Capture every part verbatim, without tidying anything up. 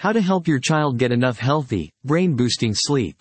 How to help your child get enough healthy, brain-boosting sleep.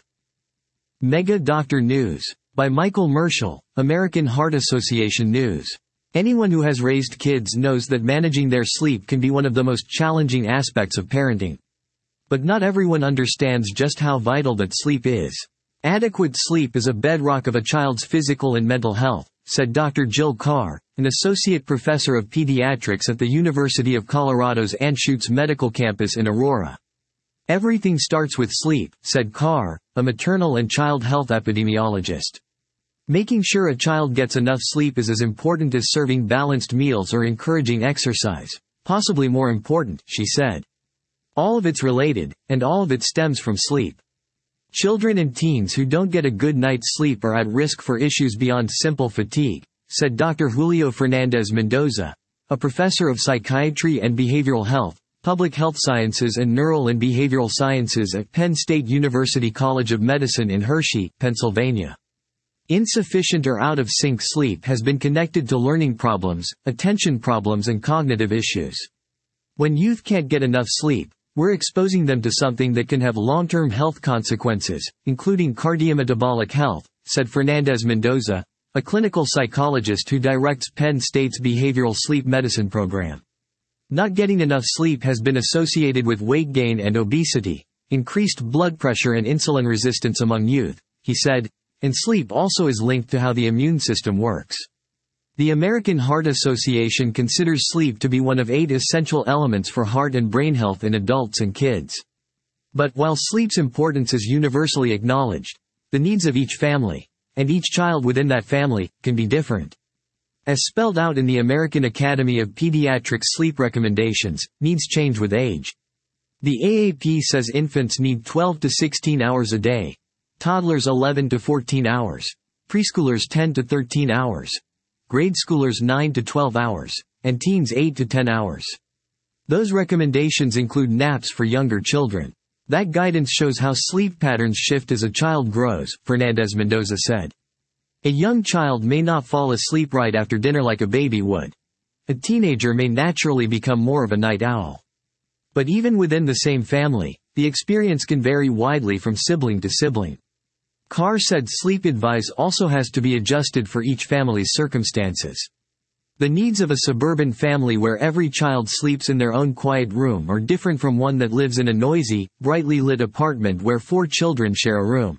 Mega Doctor News. By Michael Merschel, American Heart Association News. Anyone who has raised kids knows that managing their sleep can be one of the most challenging aspects of parenting. But not everyone understands just how vital that sleep is. Adequate sleep is a bedrock of a child's physical and mental health, said Doctor Jill Carr, an associate professor of pediatrics at the University of Colorado's Anschutz Medical Campus in Aurora. Everything starts with sleep, said Carr, a maternal and child health epidemiologist. Making sure a child gets enough sleep is as important as serving balanced meals or encouraging exercise. Possibly more important, she said. All of it's related, and all of it stems from sleep. Children and teens who don't get a good night's sleep are at risk for issues beyond simple fatigue, said Doctor Julio Fernandez Mendoza, a professor of psychiatry and behavioral health, public health sciences and neural and behavioral sciences at Penn State University College of Medicine in Hershey, Pennsylvania. Insufficient or out-of-sync sleep has been connected to learning problems, attention problems and cognitive issues. When youth can't get enough sleep, we're exposing them to something that can have long-term health consequences, including cardiometabolic health, said Fernandez Mendoza, a clinical psychologist who directs Penn State's behavioral sleep medicine program. Not getting enough sleep has been associated with weight gain and obesity, increased blood pressure and insulin resistance among youth, he said, and sleep also is linked to how the immune system works. The American Heart Association considers sleep to be one of eight essential elements for heart and brain health in adults and kids. But while sleep's importance is universally acknowledged, the needs of each family, and each child within that family, can be different. As spelled out in the American Academy of Pediatrics sleep recommendations, needs change with age. The A A P says infants need twelve to sixteen hours a day, toddlers eleven to fourteen hours, preschoolers ten to thirteen hours, grade schoolers nine to twelve hours, and teens eight to ten hours. Those recommendations include naps for younger children. That guidance shows how sleep patterns shift as a child grows, Fernandez Mendoza said. A young child may not fall asleep right after dinner like a baby would. A teenager may naturally become more of a night owl. But even within the same family, the experience can vary widely from sibling to sibling. Carr said sleep advice also has to be adjusted for each family's circumstances. The needs of a suburban family where every child sleeps in their own quiet room are different from one that lives in a noisy, brightly lit apartment where four children share a room.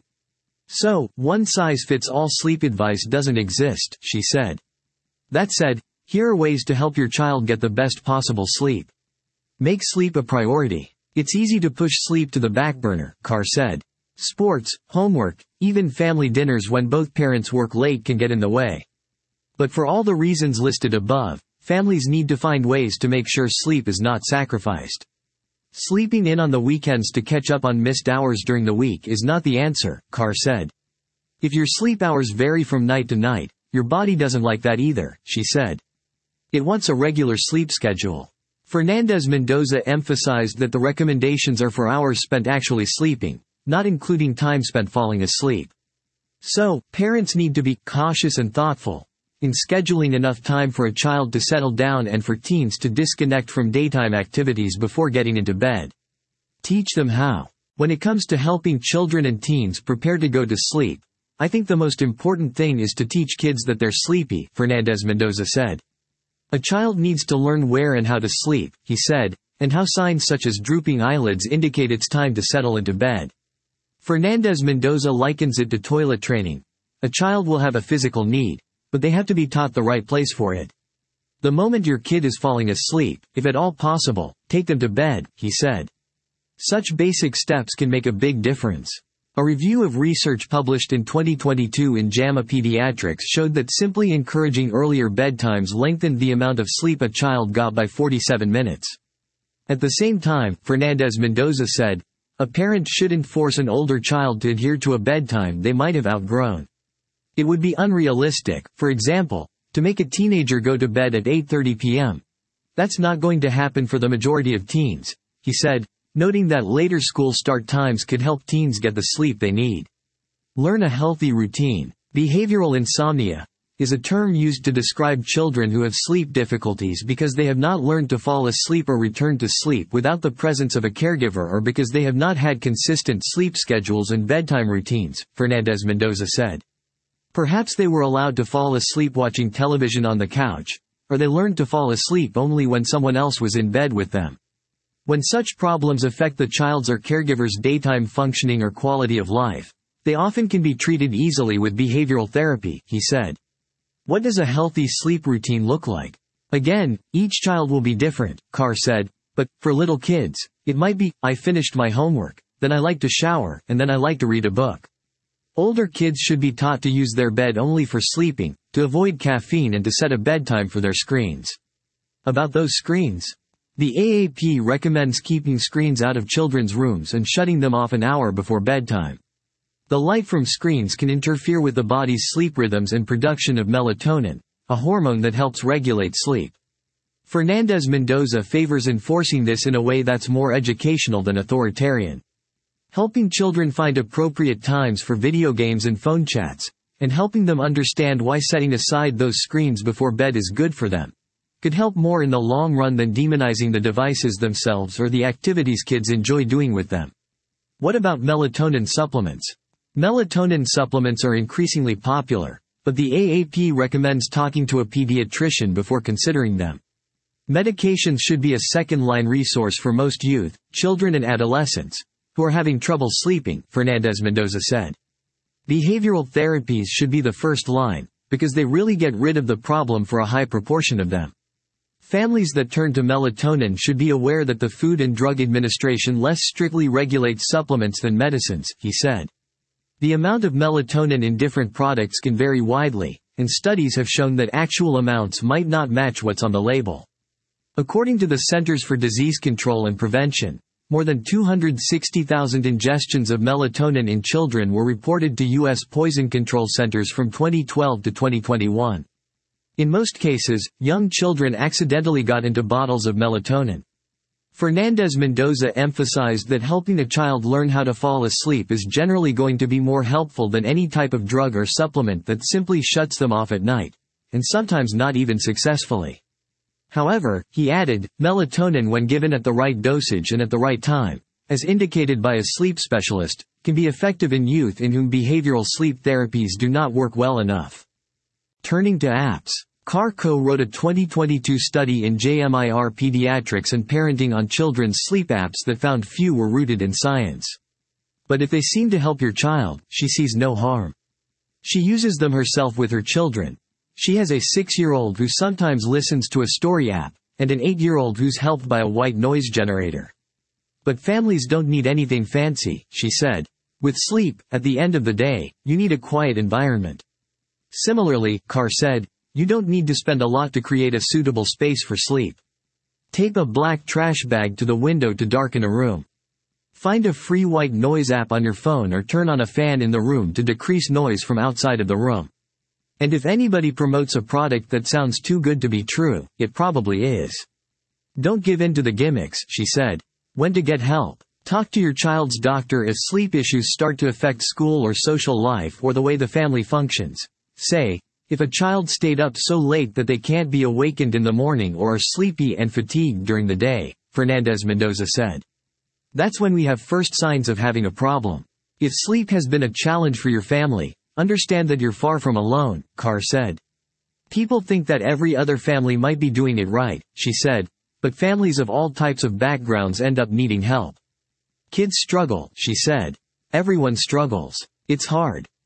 So, one-size-fits-all sleep advice doesn't exist, she said. That said, here are ways to help your child get the best possible sleep. Make sleep a priority. It's easy to push sleep to the back burner, Carr said. Sports, homework, even family dinners when both parents work late can get in the way. But for all the reasons listed above, families need to find ways to make sure sleep is not sacrificed. Sleeping in on the weekends to catch up on missed hours during the week is not the answer, Carr said. If your sleep hours vary from night to night, your body doesn't like that either, she said. It wants a regular sleep schedule. Fernandez Mendoza emphasized that the recommendations are for hours spent actually sleeping, not including time spent falling asleep. So, parents need to be cautious and thoughtful in scheduling enough time for a child to settle down and for teens to disconnect from daytime activities before getting into bed. Teach them how. When it comes to helping children and teens prepare to go to sleep, I think the most important thing is to teach kids that they're sleepy, Fernandez Mendoza said. A child needs to learn where and how to sleep, he said, and how signs such as drooping eyelids indicate it's time to settle into bed. Fernandez Mendoza likens it to toilet training. A child will have a physical need, but they have to be taught the right place for it. The moment your kid is falling asleep, if at all possible, take them to bed, he said. Such basic steps can make a big difference. A review of research published in twenty twenty-two in JAMA Pediatrics showed that simply encouraging earlier bedtimes lengthened the amount of sleep a child got by forty-seven minutes. At the same time, Fernandez Mendoza said, a parent shouldn't force an older child to adhere to a bedtime they might have outgrown. It would be unrealistic, for example, to make a teenager go to bed at eight thirty p m That's not going to happen for the majority of teens, he said, noting that later school start times could help teens get the sleep they need. Learn a healthy routine. Behavioral insomnia is a term used to describe children who have sleep difficulties because they have not learned to fall asleep or return to sleep without the presence of a caregiver, or because they have not had consistent sleep schedules and bedtime routines, Fernandez-Mendoza said. Perhaps they were allowed to fall asleep watching television on the couch, or they learned to fall asleep only when someone else was in bed with them. When such problems affect the child's or caregiver's daytime functioning or quality of life, they often can be treated easily with behavioral therapy, he said. What does a healthy sleep routine look like? Again, each child will be different, Carr said, but, for little kids, it might be, I finished my homework, then I like to shower, and then I like to read a book. Older kids should be taught to use their bed only for sleeping, to avoid caffeine, and to set a bedtime for their screens. About those screens. The A A P recommends keeping screens out of children's rooms and shutting them off an hour before bedtime. The light from screens can interfere with the body's sleep rhythms and production of melatonin, a hormone that helps regulate sleep. Fernandez-Mendoza favors enforcing this in a way that's more educational than authoritarian. Helping children find appropriate times for video games and phone chats, and helping them understand why setting aside those screens before bed is good for them, could help more in the long run than demonizing the devices themselves or the activities kids enjoy doing with them. What about melatonin supplements? Melatonin supplements are increasingly popular, but the A A P recommends talking to a pediatrician before considering them. Medications should be a second-line resource for most youth, children and adolescents, who are having trouble sleeping, Fernandez-Mendoza said. Behavioral therapies should be the first line, because they really get rid of the problem for a high proportion of them. Families that turn to melatonin should be aware that the Food and Drug Administration less strictly regulates supplements than medicines, he said. The amount of melatonin in different products can vary widely, and studies have shown that actual amounts might not match what's on the label. According to the Centers for Disease Control and Prevention, more than two hundred sixty thousand ingestions of melatonin in children were reported to U S poison control centers from twenty twelve to twenty twenty-one. In most cases, young children accidentally got into bottles of melatonin. Fernandez-Mendoza emphasized that helping a child learn how to fall asleep is generally going to be more helpful than any type of drug or supplement that simply shuts them off at night, and sometimes not even successfully. However, he added, melatonin when given at the right dosage and at the right time, as indicated by a sleep specialist, can be effective in youth in whom behavioral sleep therapies do not work well enough. Turning to apps. Carr co-wrote a twenty twenty-two study in J M I R Pediatrics and Parenting on children's sleep apps that found few were rooted in science. But if they seem to help your child, she sees no harm. She uses them herself with her children. She has a six-year-old who sometimes listens to a story app, and an eight-year-old who's helped by a white noise generator. But families don't need anything fancy, she said. With sleep, at the end of the day, you need a quiet environment. Similarly, Carr said, you don't need to spend a lot to create a suitable space for sleep. Tape a black trash bag to the window to darken a room. Find a free white noise app on your phone or turn on a fan in the room to decrease noise from outside of the room. And if anybody promotes a product that sounds too good to be true, it probably is. Don't give in to the gimmicks, she said. When to get help. Talk to your child's doctor if sleep issues start to affect school or social life or the way the family functions. Say, if a child stayed up so late that they can't be awakened in the morning or are sleepy and fatigued during the day, Fernandez-Mendoza said. That's when we have first signs of having a problem. If sleep has been a challenge for your family, understand that you're far from alone, Carr said. People think that every other family might be doing it right, she said, but families of all types of backgrounds end up needing help. Kids struggle, she said. Everyone struggles. It's hard.